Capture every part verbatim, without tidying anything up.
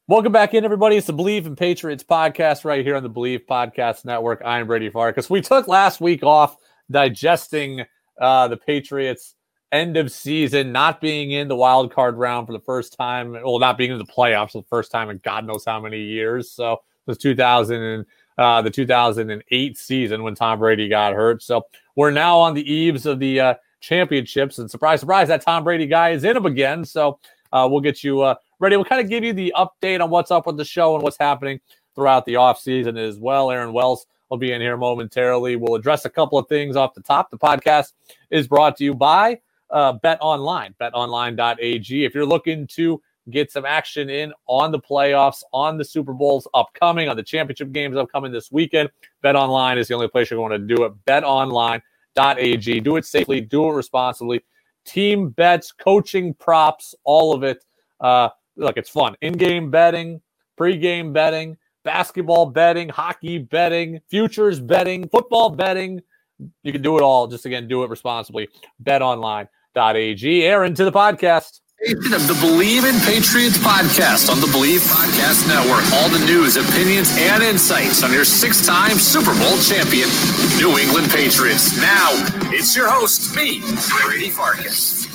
Welcome back in, everybody. It's the Believe in Patriots podcast right here on the Believe Podcast Network. I'm Brady Farkas. We took last week off digesting uh, the Patriots' end of season, not being in the wild card round for the first time, well, not being in the playoffs for the first time in God knows how many years. So it was two thousand and uh, the two thousand eight season when Tom Brady got hurt. So we're now on the eaves of the uh, championships, and surprise, surprise, that Tom Brady guy is in them again. So uh, we'll get you uh, ready. We'll kind of give you the update on what's up with the show and what's happening throughout the offseason as well. Aaron Wells will be in here momentarily. We'll address a couple of things off the top. The podcast is brought to you by uh, Bet Online, bet online dot a g. If you're looking to get some action in on the playoffs, on the Super Bowls upcoming, on the championship games upcoming this weekend, BetOnline is the only place you're going to do it. bet online dot a g. Do it safely. Do it responsibly. Team bets, coaching props, all of it. Uh, look, it's fun. In-game betting, pre-game betting, basketball betting, hockey betting, futures betting, football betting. You can do it all. Just, again, do it responsibly. bet online dot a g. Aaron, to the podcast. Of the Believe in Patriots podcast on the Believe Podcast Network. All the news, opinions, and insights on your six-time Super Bowl champion, New England Patriots. Now, it's your host, me, Brady Farkas.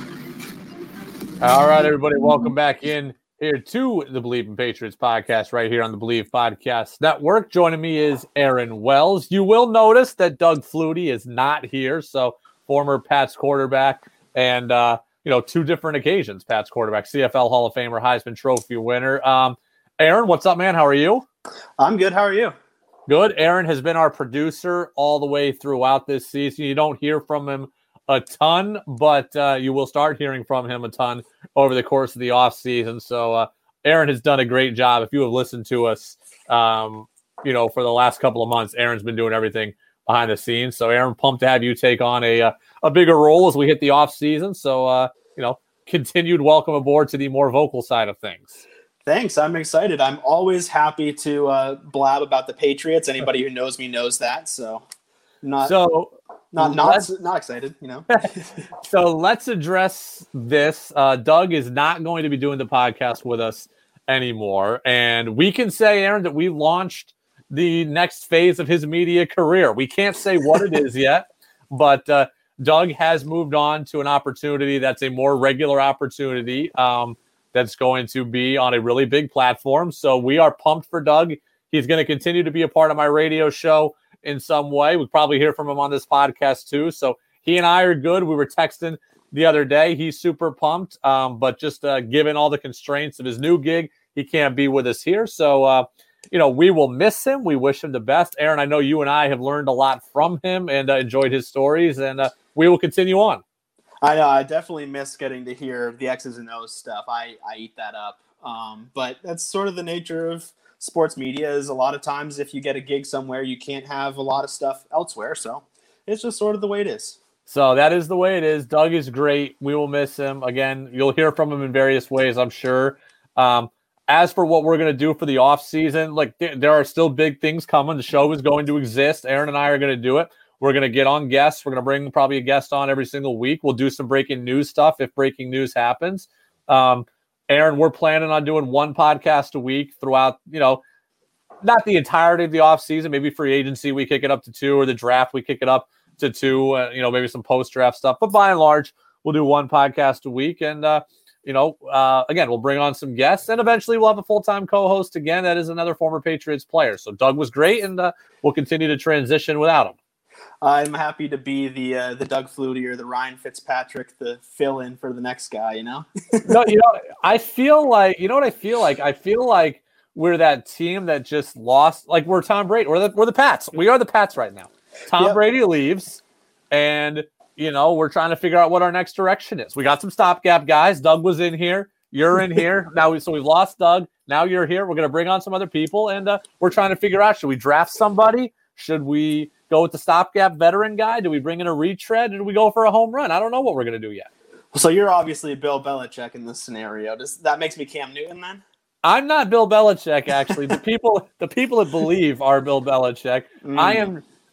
All right, everybody, welcome back in here to the Believe in Patriots podcast right here on the Believe Podcast Network. Joining me is Aaron Wells. You will notice that Doug Flutie is not here, so former Pats quarterback and, uh, you know, two different occasions, Pats quarterback, C F L Hall of Famer, Heisman Trophy winner. Um, Aaron, what's up, man? How are you? I'm good. How are you? Good. Aaron has been our producer all the way throughout this season. You don't hear from him a ton, but uh, you will start hearing from him a ton over the course of the offseason. So uh, Aaron has done a great job. If you have listened to us, um, you know, for the last couple of months, Aaron's been doing everything behind the scenes. So, Aaron, pumped to have you take on a uh, a bigger role as we hit the offseason. So, uh, you know, continued welcome aboard to the more vocal side of things. Thanks. I'm excited. I'm always happy to uh, blab about the Patriots. Anybody who knows me knows that. So, not so not not not excited. You know. So let's address this. Uh, Doug is not going to be doing the podcast with us anymore, and we can say, Aaron, that we launched the next phase of his media career. We can't say what it is yet, but uh, Doug has moved on to an opportunity that's a more regular opportunity um, that's going to be on a really big platform. So we are pumped for Doug. He's going to continue to be a part of my radio show in some way. We'll probably hear from him on this podcast too. So he and I are good. We were texting the other day. He's super pumped, um, but just uh, given all the constraints of his new gig, he can't be with us here. So, uh, you know, we will miss him. We wish him the best. Aaron, I know you and I have learned a lot from him and uh, enjoyed his stories, and uh, we will continue on. I know. I definitely miss getting to hear the X's and O's stuff. I, I eat that up. Um, but that's sort of the nature of sports media is a lot of times if you get a gig somewhere, you can't have a lot of stuff elsewhere. So it's just sort of the way it is. So that is the way it is. Doug is great. We will miss him. Again, you'll hear from him in various ways, I'm sure. Um, As for what we're going to do for the offseason, like th- there are still big things coming. The show is going to exist. Aaron and I are going to do it. We're going to get on guests. We're going to bring probably a guest on every single week. We'll do some breaking news stuff if breaking news happens. Um, Aaron, we're planning on doing one podcast a week throughout, you know, not the entirety of the offseason. Maybe free agency, we kick it up to two, or the draft, we kick it up to two, uh, you know, maybe some post-draft stuff. But by and large, we'll do one podcast a week. And, uh, You know, uh, again, we'll bring on some guests, and eventually we'll have a full-time co-host again. That is another former Patriots player. So Doug was great, and uh, we'll continue to transition without him. I'm happy to be the uh, the Doug Flutie or the Ryan Fitzpatrick, the fill-in for the next guy, you know? No, you know, I feel like, you know what I feel like? I feel like we're that team that just lost, like we're Tom Brady. We're the, we're the Pats. We are the Pats right now. Tom yep. Brady leaves, and you know, we're trying to figure out what our next direction is. We got some stopgap guys. Doug was in here. You're in here. Now, we, so we've lost Doug. Now you're here. We're going to bring on some other people, and uh, we're trying to figure out, should we draft somebody? Should we go with the stopgap veteran guy? Do we bring in a retread? Or do we go for a home run? I don't know what we're going to do yet. So you're obviously Bill Belichick in this scenario. Does that makes me Cam Newton then? I'm not Bill Belichick, actually. the people the people that believe are Bill Belichick. Mm. I am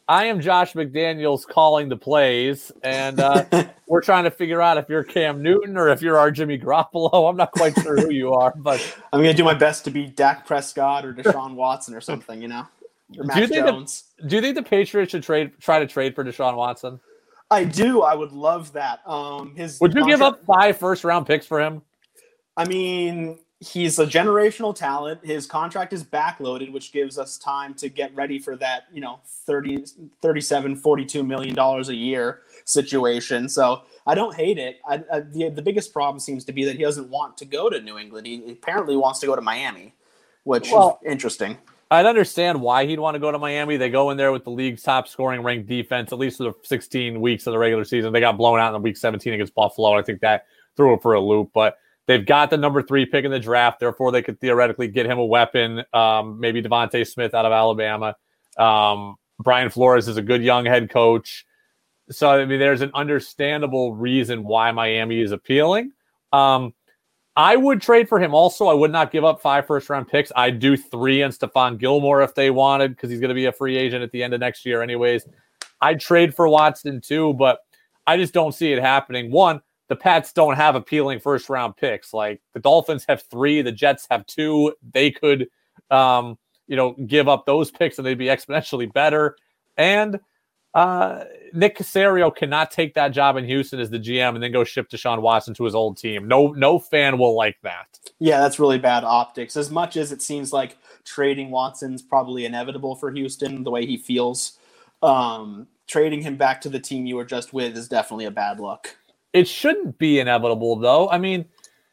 I am Josh McDaniels calling the plays, and uh, we're trying to figure out if you're Cam Newton or if you're our Jimmy Garoppolo. I'm not quite sure who you are, but I'm going to do my best to be Dak Prescott or Deshaun Watson or something, you know, or Mac do you think Jones. The, do you think the Patriots should trade, try to trade for Deshaun Watson? I do. I would love that. Um, his Would you contract, give up five first-round picks for him? I mean, he's a generational talent. His contract is backloaded, which gives us time to get ready for that, you know, thirty, thirty-seven, forty-two million dollars a year situation. So I don't hate it. I, I, the, the biggest problem seems to be that he doesn't want to go to New England. He apparently wants to go to Miami, which well, is interesting. I'd understand why he'd want to go to Miami. They go in there with the league's top scoring ranked defense, at least for the sixteen weeks of the regular season. They got blown out in the week seventeen against Buffalo. I think that threw it for a loop, but they've got the number three pick in the draft. Therefore, they could theoretically get him a weapon. Um, maybe Devontae Smith out of Alabama. Um, Brian Flores is a good young head coach. So, I mean, there's an understandable reason why Miami is appealing. Um, I would trade for him also. I would not give up five first-round picks. I'd do three and Stephon Gilmore if they wanted, because he's going to be a free agent at the end of next year anyways. I'd trade for Watson too, but I just don't see it happening. One, the Pats don't have appealing first-round picks. Like, the Dolphins have three, the Jets have two. They could, um, you know, give up those picks and they'd be exponentially better. And uh, Nick Caserio cannot take that job in Houston as the G M and then go ship Deshaun Watson to his old team. No, no fan will like that. Yeah, that's really bad optics. As much as it seems like trading Watson's probably inevitable for Houston, the way he feels, um, trading him back to the team you were just with is definitely a bad look. It shouldn't be inevitable, though. I mean,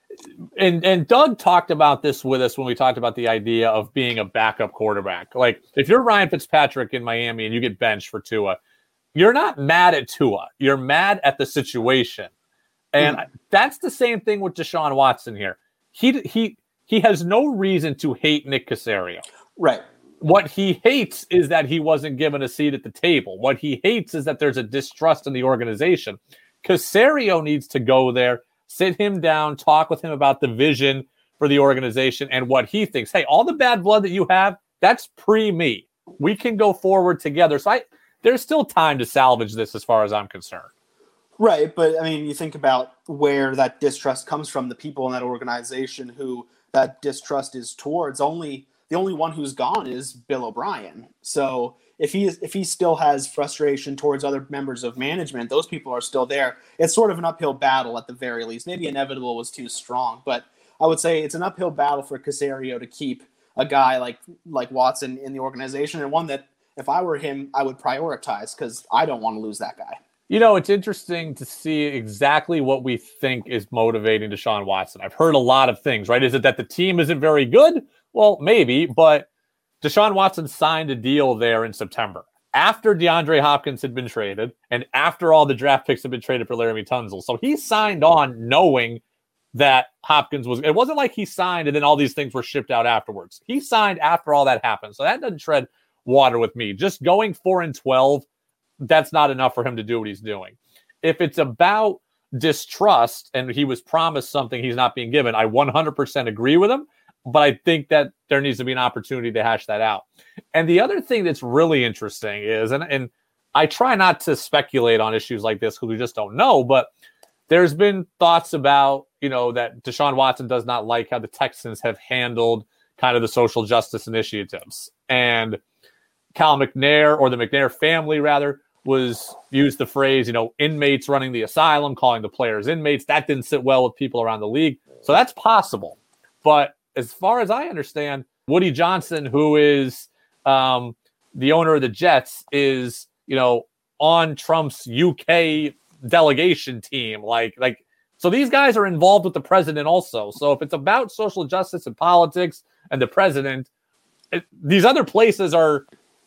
and and Doug talked about this with us when we talked about the idea of being a backup quarterback. Like, if you're Ryan Fitzpatrick in Miami and you get benched for Tua, you're not mad at Tua. You're mad at the situation. And mm. that's the same thing with Deshaun Watson here. He he he has no reason to hate Nick Caserio. Right. What he hates is that he wasn't given a seat at the table. What he hates is that there's a distrust in the organization. Caserio needs to go there, sit him down, talk with him about the vision for the organization and what he thinks. Hey, all the bad blood that you have, that's pre-me. We can go forward together. So I, there's still time to salvage this as far as I'm concerned. Right, but I mean, you think about where that distrust comes from, the people in that organization who that distrust is towards. Only the only one who's gone is Bill O'Brien. So if he is, if he still has frustration towards other members of management, those people are still there. It's sort of an uphill battle at the very least. Maybe inevitable was too strong, but I would say it's an uphill battle for Caserio to keep a guy like like Watson in the organization, and one that if I were him, I would prioritize because I don't want to lose that guy. You know, it's interesting to see exactly what we think is motivating Deshaun Watson. I've heard a lot of things, right? Is it that the team isn't very good? Well, maybe, but Deshaun Watson signed a deal there in September after DeAndre Hopkins had been traded and after all the draft picks had been traded for Laramie Tunsil. So he signed on knowing that Hopkins was – it wasn't like he signed and then all these things were shipped out afterwards. He signed after all that happened. So that doesn't tread water with me. Just going four and twelve, that's not enough for him to do what he's doing. If it's about distrust and he was promised something he's not being given, I one hundred percent agree with him. But I think that there needs to be an opportunity to hash that out. And the other thing that's really interesting is, and, and I try not to speculate on issues like this because we just don't know, but there's been thoughts about, you know, that Deshaun Watson does not like how the Texans have handled kind of the social justice initiatives. And Cal McNair, or the McNair family rather, was used the phrase, you know, inmates running the asylum, calling the players inmates. That didn't sit well with people around the league. So that's possible. But as far as I understand, Woody Johnson, who is um, the owner of the Jets, is, you know, on Trump's U K delegation team. Like, like, so these guys are involved with the president also. So if it's about social justice and politics and the president, it, these other places are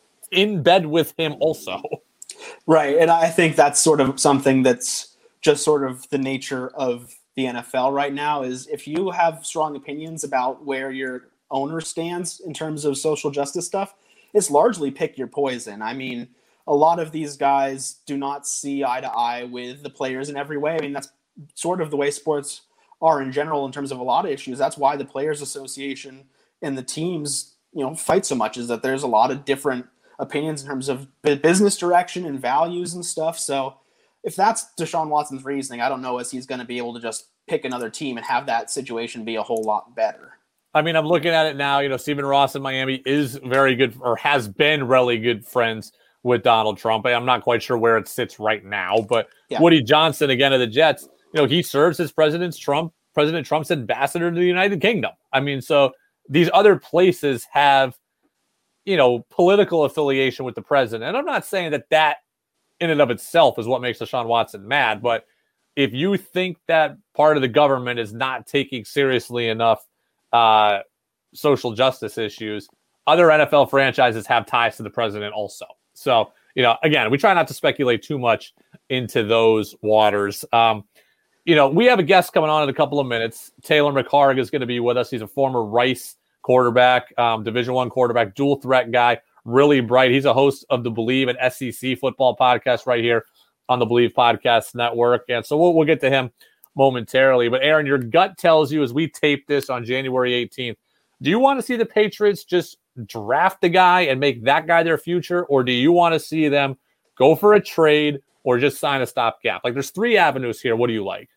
in bed with him also. Right. And I think that's sort of something that's just sort of the nature of the N F L right now, is if you have strong opinions about where your owner stands in terms of social justice stuff, it's largely pick your poison. I mean, a lot of these guys do not see eye to eye with the players in every way. I mean, that's sort of the way sports are in general in terms of a lot of issues. That's why the Players Association and the teams, you know, fight so much, is that there's a lot of different opinions in terms of business direction and values and stuff. So if that's Deshaun Watson's reasoning, I don't know if he's going to be able to just pick another team and have that situation be a whole lot better. I mean, I'm looking at it now. You know, Stephen Ross in Miami is very good, or has been really good friends with Donald Trump. I'm not quite sure where it sits right now, but yeah. Woody Johnson, again, of the Jets, you know, he serves as President Trump, President Trump's ambassador to the United Kingdom. I mean, so these other places have, you know, political affiliation with the president. And I'm not saying that that in and of itself is what makes Deshaun Watson mad, but if you think that part of the government is not taking seriously enough uh, social justice issues, other N F L franchises have ties to the president also. So, you know, again, we try not to speculate too much into those waters. Um, you know, we have a guest coming on in a couple of minutes. Taylor McHargue is going to be with us. He's a former Rice quarterback, um, Division One quarterback, dual threat guy, really bright. He's a host of the Believe and S E C football podcast right here on the Believe Podcast Network. And so we'll, we'll get to him momentarily. But Aaron, your gut tells you as we tape this on January eighteenth, do you want to see the Patriots just draft the guy and make that guy their future? Or do you want to see them go for a trade or just sign a stopgap? Like, there's three avenues here. What do you like?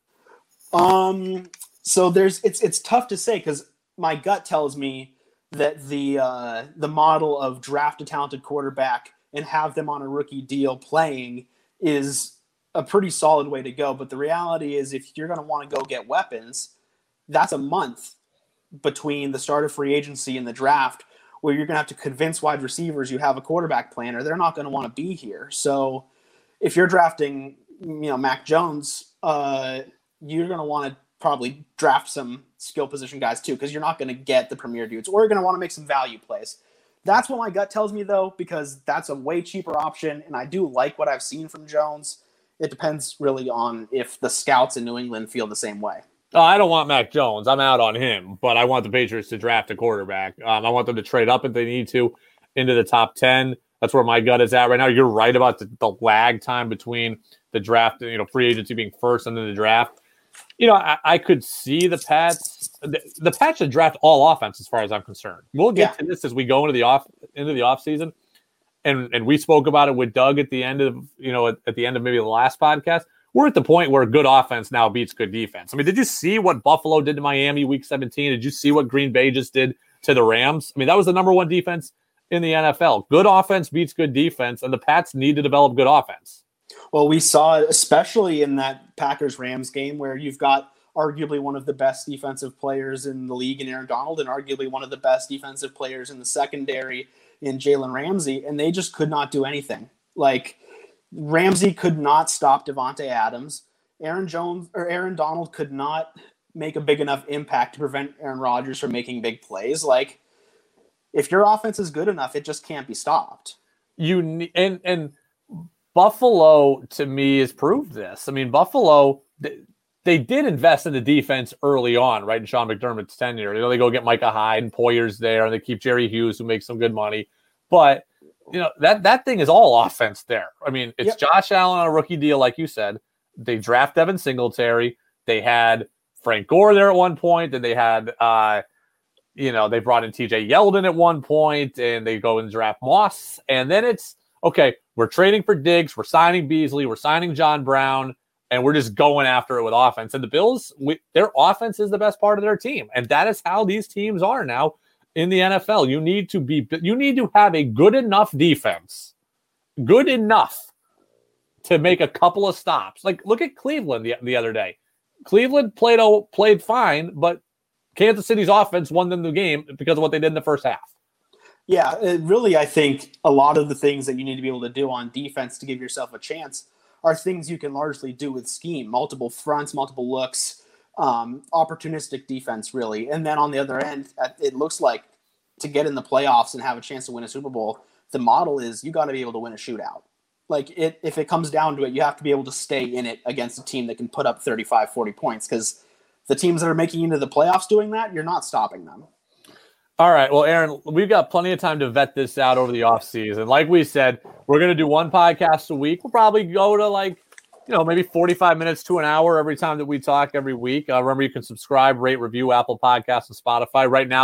Um, so there's, it's, it's tough to say because my gut tells me that the, uh, the model of draft a talented quarterback and have them on a rookie deal playing is a pretty solid way to go. But the reality is if you're going to want to go get weapons, that's a month between the start of free agency and the draft where you're going to have to convince wide receivers you have a quarterback plan or they're not going to want to be here. So if you're drafting, you know, Mac Jones, uh, you're going to want to probably draft some skill position guys too, because you're not going to get the premier dudes, or you're going to want to make some value plays. That's what my gut tells me, though, because that's a way cheaper option, and I do like what I've seen from Jones. It depends really on if the scouts in New England feel the same way. Oh, I don't want Mac Jones. I'm out on him, but I want the Patriots to draft a quarterback. Um, I want them to trade up if they need to into the top ten. That's where my gut is at right now. You're right about the, the lag time between the draft, you know, free agency being first and then the draft. You know, I, I could see the Pats. The, the Pats should draft all offense, as far as I'm concerned. We'll get yeah. to this as we go into the off into the off season, and and we spoke about it with Doug at the end of you know at, at the end of maybe the last podcast. We're at the point where good offense now beats good defense. I mean, did you see what Buffalo did to Miami week seventeen? Did you see what Green Bay just did to the Rams? I mean, that was the number one defense in the N F L. Good offense beats good defense, and the Pats need to develop good offense. Well, we saw it especially in that Packers-Rams game where you've got arguably one of the best defensive players in the league in Aaron Donald and arguably one of the best defensive players in the secondary in Jalen Ramsey, and they just could not do anything. Like, Ramsey could not stop Devontae Adams. Aaron Jones or Aaron Donald could not make a big enough impact to prevent Aaron Rodgers from making big plays. Like, if your offense is good enough, it just can't be stopped. You need, and and Buffalo to me has proved this. I mean, Buffalo they, they did invest in the defense early on, right? In Sean McDermott's tenure, you know, they go get Micah Hyde and Poyer's there, and they keep Jerry Hughes, who makes some good money, but. You know, that, that thing is all offense there. I mean, it's yep. Josh Allen on a rookie deal, like you said. They draft Devin Singletary. They had Frank Gore there at one point. And they had, uh, you know, they brought in T J Yeldon at one point, and they go and draft Moss. And then it's, okay, we're trading for Diggs. We're signing Beasley. We're signing John Brown. And we're just going after it with offense. And the Bills, we, their offense is the best part of their team. And that is how these teams are now. In the N F L, you need to be, you need to have a good enough defense, good enough to make a couple of stops. Like, look at Cleveland the, the other day. Cleveland played played fine, but Kansas City's offense won them the game because of what they did in the first half. Yeah, it really, I think a lot of the things that you need to be able to do on defense to give yourself a chance are things you can largely do with scheme, multiple fronts, multiple looks. Um, opportunistic defense, really. And then on the other end, it looks like to get in the playoffs and have a chance to win a Super Bowl, the model is you got to be able to win a shootout. Like, it, if it comes down to it, you have to be able to stay in it against a team that can put up thirty-five, forty points, because the teams that are making it into the playoffs doing that, you're not stopping them. All right. Well, Aaron, we've got plenty of time to vet this out over the offseason. Like we said, we're going to do one podcast a week. We'll probably go to, like, you know, maybe forty-five minutes to an hour every time that we talk every week. Uh, remember, you can subscribe, rate, review Apple Podcasts and Spotify. Right now, though,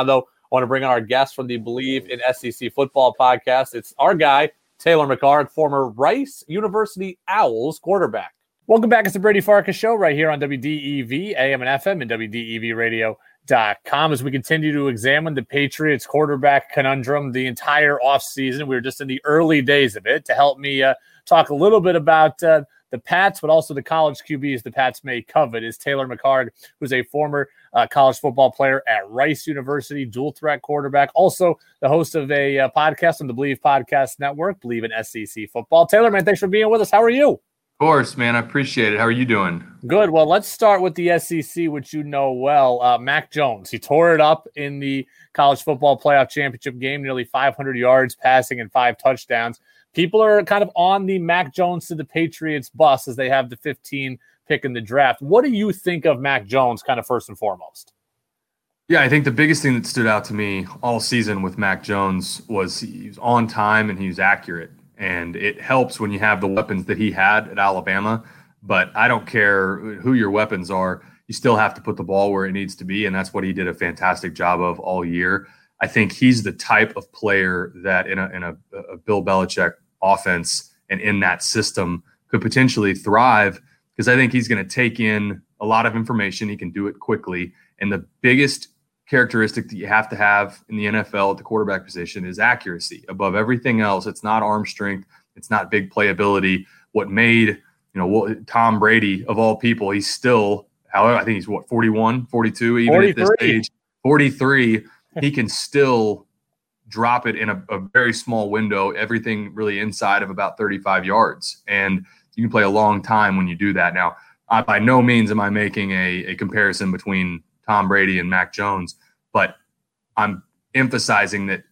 want to bring on our guest from the Believe in S E C Football podcast. It's our guy, Taylor McHargue, former Rice University Owls quarterback. Welcome back. It's the Brady Farkas Show right here on W D E V, A M and F M, and W D E V radio dot com as we continue to examine the Patriots quarterback conundrum the entire offseason. We were just in the early days of it. To help me uh, talk a little bit about uh, the Pats, but also the college Q Bs the Pats may covet, is Taylor McHargue, who's a former uh, college football player at Rice University, dual threat quarterback, also the host of a uh, podcast on the Believe Podcast Network, Believe in S E C Football. Taylor, man, thanks for being with us. How are you? Of course, man. I appreciate it. How are you doing? Good. Well, let's start with the S E C, which you know well. Uh, Mac Jones, he tore it up in the college football playoff championship game, nearly five hundred yards passing and five touchdowns. People are kind of on the Mac Jones to the Patriots bus as they have the fifteen pick in the draft. What do you think of Mac Jones kind of first and foremost? Yeah, I think the biggest thing that stood out to me all season with Mac Jones was he was on time and he was accurate. And it helps when you have the weapons that he had at Alabama. But I don't care who your weapons are, you still have to put the ball where it needs to be. And that's what he did a fantastic job of all year. I think he's the type of player that in a, in a, a Bill Belichick offense and in that system could potentially thrive, because I think he's going to take in a lot of information. He can do it quickly. And the biggest characteristic that you have to have in the N F L at the quarterback position is accuracy. Above everything else, it's not arm strength, it's not big playability. What made, you know, Tom Brady of all people, he's still, however, I think he's what, forty-one, forty-two, even at this age, forty-three, he can still drop it in a, a very small window, everything really inside of about thirty-five yards. And you can play a long time when you do that. Now, I, by no means am I making a, a comparison between Tom Brady and Mac Jones, but I'm emphasizing that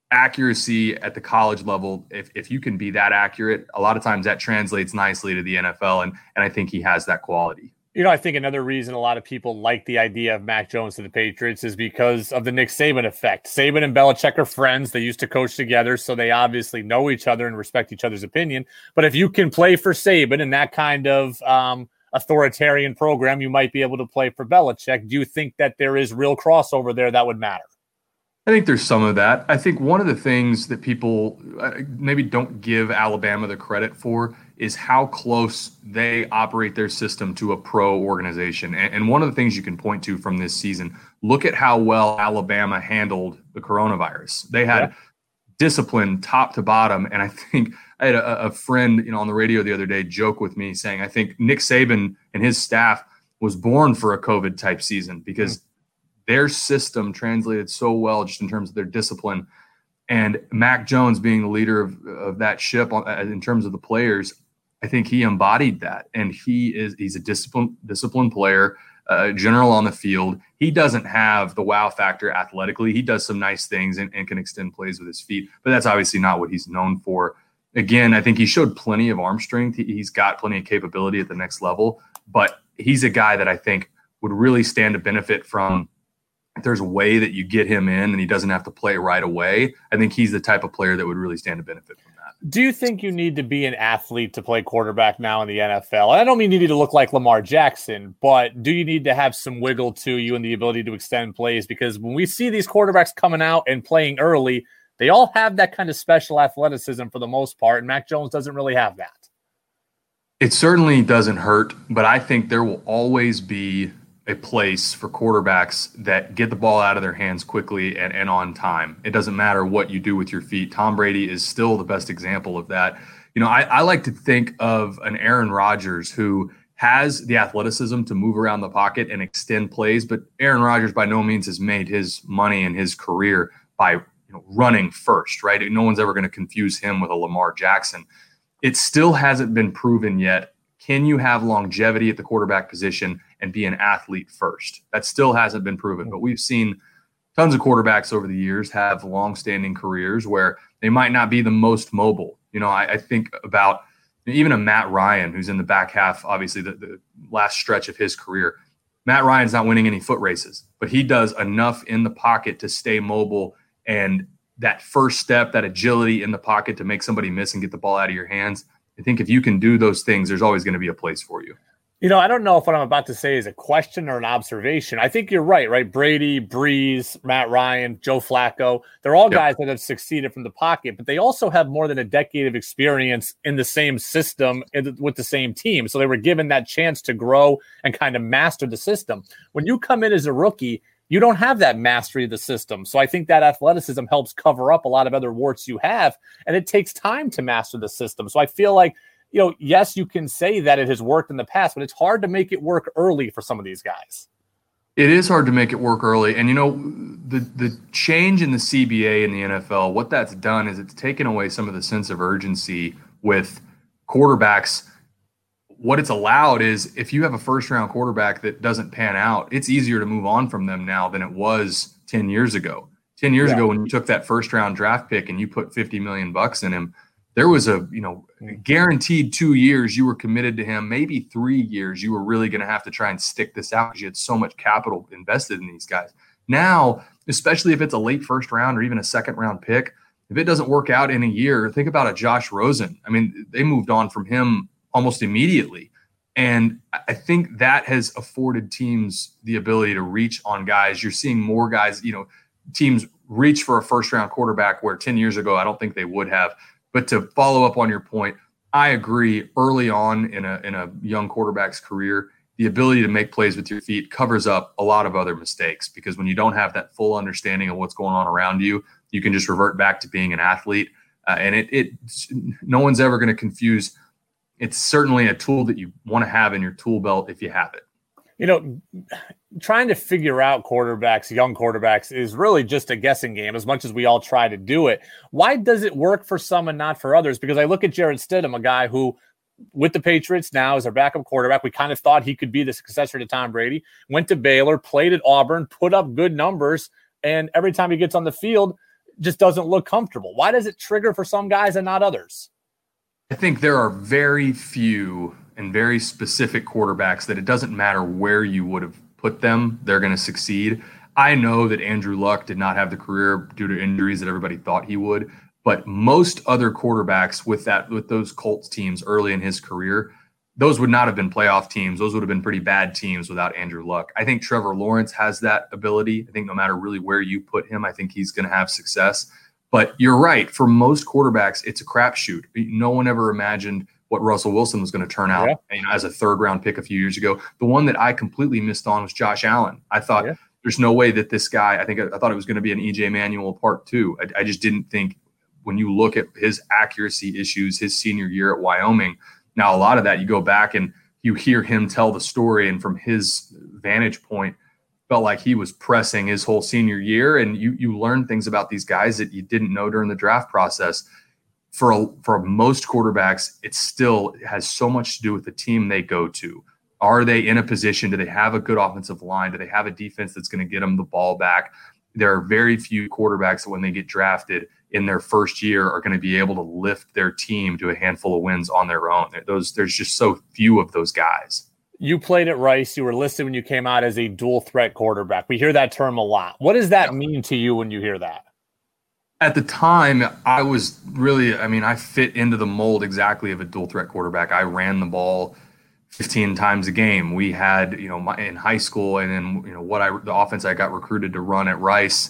accuracy at the college level, if, if you can be that accurate, a lot of times that translates nicely to the N F L, and, and I think he has that quality. You know, I think another reason a lot of people like the idea of Mac Jones to the Patriots is because of the Nick Saban effect. Saban and Belichick are friends. They used to coach together, so they obviously know each other and respect each other's opinion. But if you can play for Saban in that kind of um, authoritarian program, you might be able to play for Belichick. Do you think that there is real crossover there that would matter? I think there's some of that. I think one of the things that people maybe don't give Alabama the credit for is how close they operate their system to a pro organization. And one of the things you can point to from this season, look at how well Alabama handled the coronavirus. They had yeah. discipline top to bottom. And I think I had a, a friend, you know, on the radio the other day joke with me saying, I think Nick Saban and his staff was born for a COVID type season because mm. their system translated so well just in terms of their discipline. And Mac Jones being the leader of, of that ship on, in terms of the players, I think he embodied that. And he is he's a disciplined disciplined player, uh, general on the field. He doesn't have the wow factor athletically. He does some nice things and, and can extend plays with his feet, but that's obviously not what he's known for. Again, I think he showed plenty of arm strength. He, he's got plenty of capability at the next level, but he's a guy that I think would really stand to benefit from. If there's a way that you get him in and he doesn't have to play right away, I think he's the type of player that would really stand to benefit from that. Do you think you need to be an athlete to play quarterback now in the N F L? I don't mean you need to look like Lamar Jackson, but do you need to have some wiggle to you and the ability to extend plays? Because when we see these quarterbacks coming out and playing early, they all have that kind of special athleticism for the most part, and Mac Jones doesn't really have that. It certainly doesn't hurt, but I think there will always be a place for quarterbacks that get the ball out of their hands quickly and, and on time. It doesn't matter what you do with your feet. Tom Brady is still the best example of that. You know, I, I like to think of an Aaron Rodgers who has the athleticism to move around the pocket and extend plays, but Aaron Rodgers by no means has made his money in his career by you know, running first, right? No one's ever going to confuse him with a Lamar Jackson. It still hasn't been proven yet. Can you have longevity at the quarterback position and be an athlete first? That still hasn't been proven, but we've seen tons of quarterbacks over the years have long-standing careers where they might not be the most mobile. You know, I, I think about even a Matt Ryan, who's in the back half, obviously the, the last stretch of his career. Matt Ryan's not winning any foot races, but he does enough in the pocket to stay mobile, and that first step, that agility in the pocket to make somebody miss and get the ball out of your hands. I think if you can do those things, there's always going to be a place for you. You know, I don't know if what I'm about to say is a question or an observation. I think you're right, right? Brady, Breeze, Matt Ryan, Joe Flacco, they're all Yep. guys that have succeeded from the pocket, but they also have more than a decade of experience in the same system with the same team. So they were given that chance to grow and kind of master the system. When you come in as a rookie, you don't have that mastery of the system. So I think that athleticism helps cover up a lot of other warts you have, and it takes time to master the system. So I feel like, you know, yes, you can say that it has worked in the past, but it's hard to make it work early for some of these guys. It is hard to make it work early. And, you know, the the change in the C B A and the N F L, what that's done is it's taken away some of the sense of urgency with quarterbacks. What it's allowed is if you have a first-round quarterback that doesn't pan out, it's easier to move on from them now than it was ten years ago. ten years Yeah. ago when you took that first-round draft pick and you put fifty million bucks in him, there was a, you know, guaranteed two years you were committed to him, maybe three years you were really going to have to try and stick this out because you had so much capital invested in these guys. Now, especially if it's a late first round or even a second round pick, if it doesn't work out in a year, think about a Josh Rosen. I mean, they moved on from him almost immediately. And I think that has afforded teams the ability to reach on guys. You're seeing more guys, you know, teams reach for a first round quarterback where ten years ago, I don't think they would have. But to follow up on your point, I agree early on in a in a young quarterback's career, the ability to make plays with your feet covers up a lot of other mistakes, because when you don't have that full understanding of what's going on around you, you can just revert back to being an athlete. Uh, and it, it no one's ever going to confuse. It's certainly a tool that you want to have in your tool belt if you have it. You know, trying to figure out quarterbacks, young quarterbacks, is really just a guessing game as much as we all try to do it. Why does it work for some and not for others? Because I look at Jarrett Stidham, a guy who, with the Patriots now as our backup quarterback, we kind of thought he could be the successor to Tom Brady, went to Baylor, played at Auburn, put up good numbers, and every time he gets on the field, just doesn't look comfortable. Why does it trigger for some guys and not others? I think there are very few and very specific quarterbacks that it doesn't matter where you would have put them, they're going to succeed. I know that Andrew Luck did not have the career due to injuries that everybody thought he would, but most other quarterbacks with that, with those Colts teams early in his career, those would not have been playoff teams. Those would have been pretty bad teams without Andrew Luck. I think Trevor Lawrence has that ability. I think no matter really where you put him, I think he's going to have success. But you're right. For most quarterbacks, it's a crapshoot. No one ever imagined what Russell Wilson was going to turn out yeah. you know, as a third round pick a few years ago. The one that I completely missed on was Josh Allen. I thought yeah. there's no way that this guy, I think I, I thought it was going to be an E J Manuel part two. I, I just didn't think, when you look at his accuracy issues, his senior year at Wyoming, now a lot of that you go back and you hear him tell the story, and from his vantage point, felt like he was pressing his whole senior year, and you you learn things about these guys that you didn't know during the draft process. For a, for most quarterbacks, it still has so much to do with the team they go to. Are they in a position? Do they have a good offensive line? Do they have a defense that's going to get them the ball back? There are very few quarterbacks that when they get drafted in their first year are going to be able to lift their team to a handful of wins on their own. Those There's just so few of those guys. You played at Rice. You were listed when you came out as a dual threat quarterback. We hear that term a lot. What does that yeah. mean to you when you hear that? At the time, I was really, I mean, I fit into the mold exactly of a dual threat quarterback. I ran the ball fifteen times a game. We had, you know, my, in high school, and then, you know, what I, the offense I got recruited to run at Rice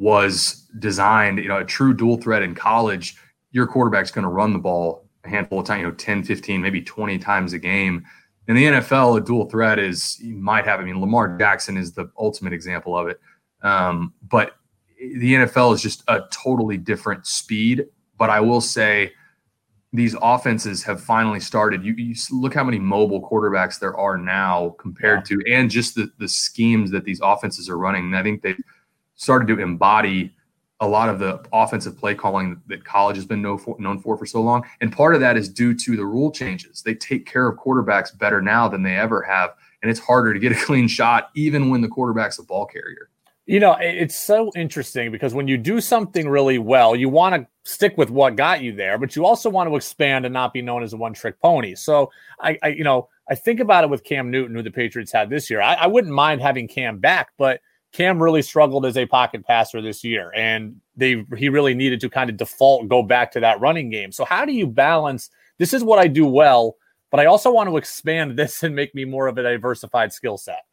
was designed, you know, a true dual threat in college. Your quarterback's going to run the ball a handful of times, you know, ten, fifteen, maybe twenty times a game. In the N F L, a dual threat is, you might have, I mean, Lamar Jackson is the ultimate example of it. Um, but the N F L is just a totally different speed. But I will say these offenses have finally started. You, you look how many mobile quarterbacks there are now compared yeah. to, and just the, the schemes that these offenses are running. And I think they've started to embody a lot of the offensive play calling that college has been known for, known for for so long. And part of that is due to the rule changes. They take care of quarterbacks better now than they ever have. And it's harder to get a clean shot, even when the quarterback's a ball carrier. You know, it's so interesting because when you do something really well, you want to stick with what got you there, but you also want to expand and not be known as a one-trick pony. So, I, I you know, I think about it with Cam Newton, who the Patriots had this year. I, I wouldn't mind having Cam back, but Cam really struggled as a pocket passer this year, and they he really needed to kind of default, go back to that running game. So how do you balance, this is what I do well, but I also want to expand this and make me more of a diversified skill set.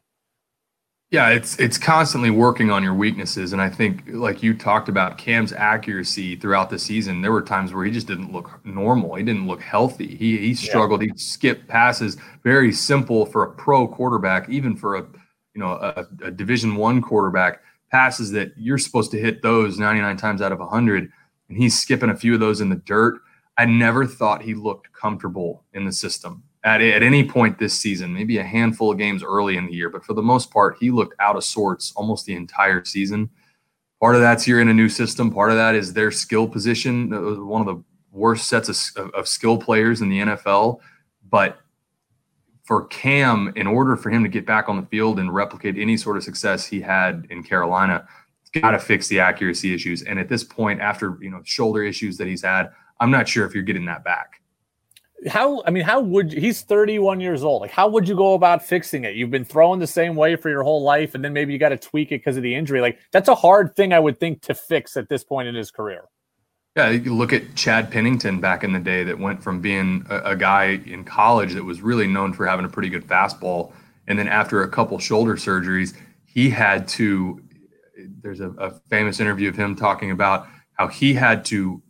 Yeah, it's it's constantly working on your weaknesses. And I think, like you talked about, Cam's accuracy throughout the season, there were times where he just didn't look normal. He didn't look healthy. He he struggled. Yeah. He skipped passes, very simple for a pro quarterback, even for a you know a, a Division One quarterback, passes that you're supposed to hit those ninety-nine times out of one hundred, and he's skipping a few of those in the dirt. I never thought he looked comfortable in the system. At, at any point this season, maybe a handful of games early in the year, but for the most part, he looked out of sorts almost the entire season. Part of that's you're in a new system. Part of that is their skill position. It was one of the worst sets of, of, of skill players in the N F L. But for Cam, in order for him to get back on the field and replicate any sort of success he had in Carolina, he's got to fix the accuracy issues. And at this point, after you know shoulder issues that he's had, I'm not sure if you're getting that back. How, I mean, how would, he's thirty-one years old. Like, how would you go about fixing it? You've been throwing the same way for your whole life, and then maybe you got to tweak it because of the injury. Like, that's a hard thing, I would think, to fix at this point in his career. Yeah, you look at Chad Pennington back in the day that went from being a, a guy in college that was really known for having a pretty good fastball. And then after a couple shoulder surgeries, he had to, there's a, a famous interview of him talking about how he had to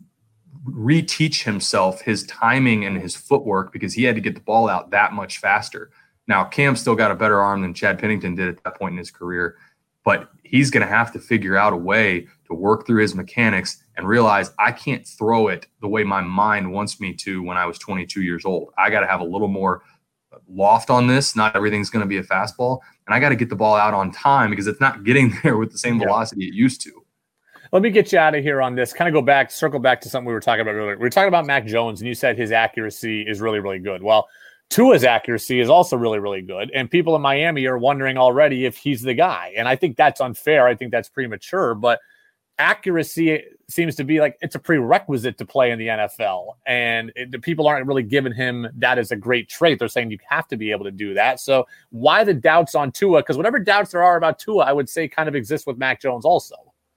reteach himself his timing and his footwork because he had to get the ball out that much faster. Now, Cam still got a better arm than Chad Pennington did at that point in his career, but he's going to have to figure out a way to work through his mechanics and realize I can't throw it the way my mind wants me to when I was twenty-two years old. I got to have a little more loft on this. Not everything's going to be a fastball, and I got to get the ball out on time because it's not getting there with the same velocity it used to. Let me get you out of here on this. Kind of go back, circle back to something we were talking about earlier. We were talking about Mac Jones, and you said his accuracy is really, really good. Well, Tua's accuracy is also really, really good. And people in Miami are wondering already if he's the guy. And I think that's unfair. I think that's premature. But accuracy seems to be like it's a prerequisite to play in the N F L. And it, the people aren't really giving him that as a great trait. They're saying you have to be able to do that. So why the doubts on Tua? Because whatever doubts there are about Tua, I would say kind of exists with Mac Jones also.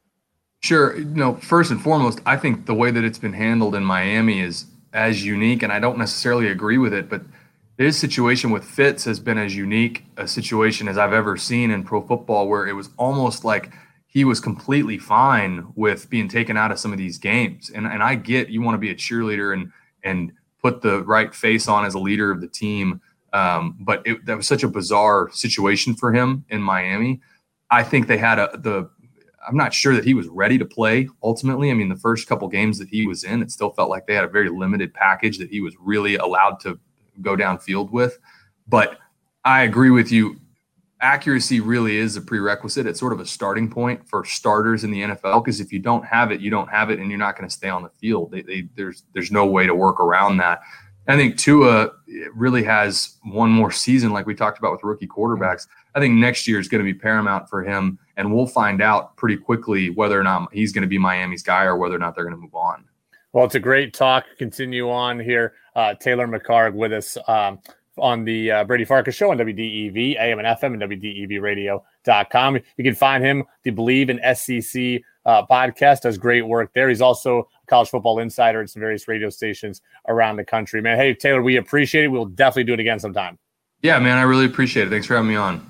Sure. You know, first and foremost, I think the way that it's been handled in Miami is as unique, and I don't necessarily agree with it, but his situation with Fitz has been as unique a situation as I've ever seen in pro football, where it was almost like he was completely fine with being taken out of some of these games. And and I get you want to be a cheerleader and and put the right face on as a leader of the team, um, but it, that was such a bizarre situation for him in Miami. I think they had a the – I'm not sure that he was ready to play ultimately. I mean, the first couple games that he was in, it still felt like they had a very limited package that he was really allowed to go downfield with. But I agree with you. Accuracy really is a prerequisite. It's sort of a starting point for starters in the N F L, because if you don't have it, you don't have it, and you're not going to stay on the field. They, they, there's there's no way to work around that. I think Tua really has one more season, like we talked about with rookie quarterbacks. I think next year is going to be paramount for him, and we'll find out pretty quickly whether or not he's going to be Miami's guy or whether or not they're going to move on. Well, it's a great talk. Continue on here. Uh, Taylor McHargue with us um, on the uh, Brady Farkas Show on W D E V, A M and F M, and W D E V radio dot com. You can find him, the Believe in S E C uh, podcast, does great work there. He's also a college football insider at some various radio stations around the country. Man, hey, Taylor, we appreciate it. We'll definitely do it again sometime. Yeah, man, I really appreciate it. Thanks for having me on.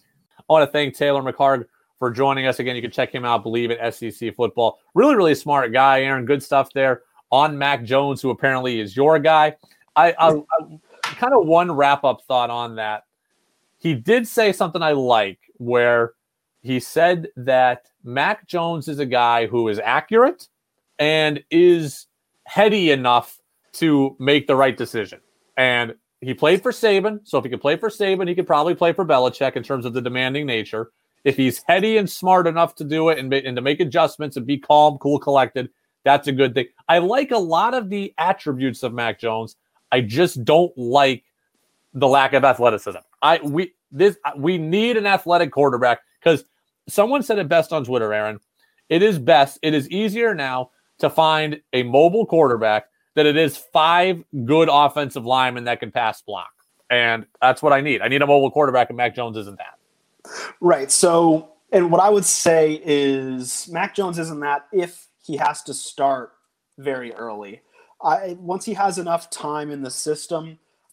I want to thank Taylor McHargue for joining us again. You can check him out, Believe in S E C Football. Really, really smart guy, Aaron. Good stuff there on Mac Jones, who apparently is your guy. I, I, I kind of one wrap-up thought on that. He did say something I like, where he said that Mac Jones is a guy who is accurate and is heady enough to make the right decision. And he played for Saban, so if he could play for Saban, he could probably play for Belichick in terms of the demanding nature. If he's heady and smart enough to do it and, and to make adjustments and be calm, cool, collected, that's a good thing. I like a lot of the attributes of Mac Jones. I just don't like the lack of athleticism. I we this we need an athletic quarterback, because someone said it best on Twitter, Aaron. It is best. It is easier now to find a mobile quarterback than it is five good offensive linemen that can pass block. And that's what I need. I need a mobile quarterback, and Mac Jones isn't that. Right. So, and what I would say is Mac Jones isn't that if he has to start very early. I, once he has enough time in the system,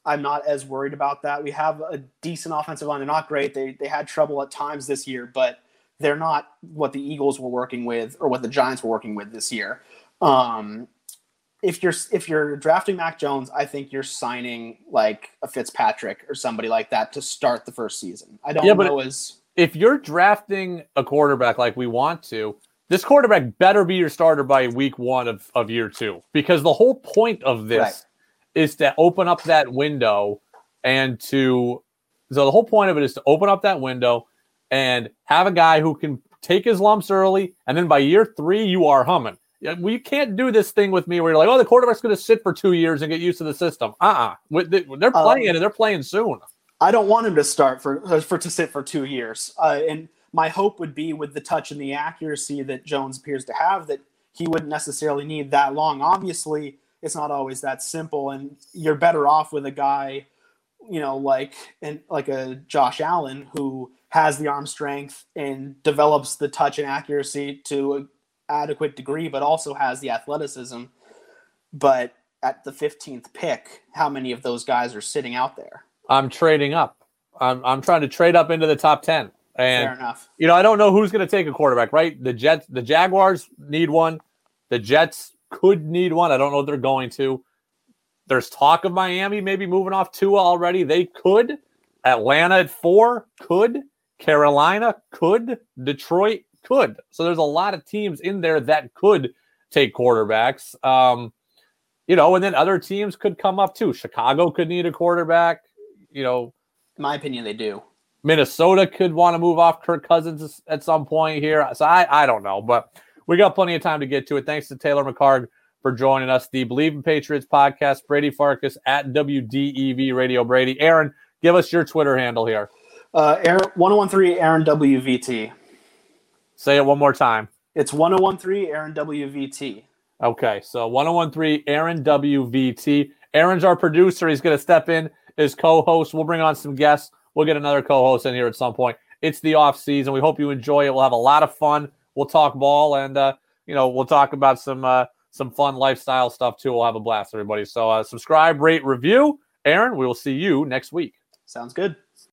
I'm not as worried about that. We have a decent offensive line. They're not great. They they had trouble at times this year, but they're not what the Eagles were working with or what the Giants were working with this year. Um, if you're if you're drafting Mac Jones, I think you're signing like a Fitzpatrick or somebody like that to start the first season. I don't yeah, know but as if you're drafting a quarterback like we want to, this quarterback better be your starter by week one of, of year two, because the whole point of this right. is to open up that window and to so the whole point of it is to open up that window and have a guy who can take his lumps early, and then by year three you are humming. We can't do this thing with me where you're like, oh, the quarterback's going to sit for two years and get used to the system. Uh-uh. They're playing, um, and they're playing soon. I don't want him to start for for to sit for two years. Uh, and my hope would be with the touch and the accuracy that Jones appears to have that he wouldn't necessarily need that long. Obviously, it's not always that simple, and you're better off with a guy, you know, like and like a Josh Allen who has the arm strength and develops the touch and accuracy to an adequate degree, but also has the athleticism. But at the fifteenth pick, how many of those guys are sitting out there? I'm trading up. I'm I'm trying to trade up into the top ten. And, fair enough. You know, I don't know who's going to take a quarterback, right? The Jets, the Jaguars need one. The Jets could need one. I don't know if they're going to. There's talk of Miami maybe moving off Tua already. They could. Atlanta at four could. Carolina could. Detroit could. So there's a lot of teams in there that could take quarterbacks. Um, you know, and then other teams could come up too. Chicago could need a quarterback. You know, in my opinion, they do. Minnesota could want to move off Kirk Cousins at some point here. So I, I don't know, but we got plenty of time to get to it. Thanks to Taylor McHargue for joining us. The Believe in Patriots podcast, Brady Farkas at W D E V Radio Brady. Aaron, give us your Twitter handle here. Uh, Aaron, one oh one three Aaron W V T. Say it one more time. It's one oh one three Aaron W V T. Okay, so one oh one three Aaron W V T. Aaron's our producer. He's going to step in as co-host. We'll bring on some guests. We'll get another co-host in here at some point. It's the off season. We hope you enjoy it. We'll have a lot of fun. We'll talk ball, and uh, you know, we'll talk about some uh, some fun lifestyle stuff too. We'll have a blast, everybody. So uh, subscribe, rate, review. Aaron, we will see you next week. Sounds good.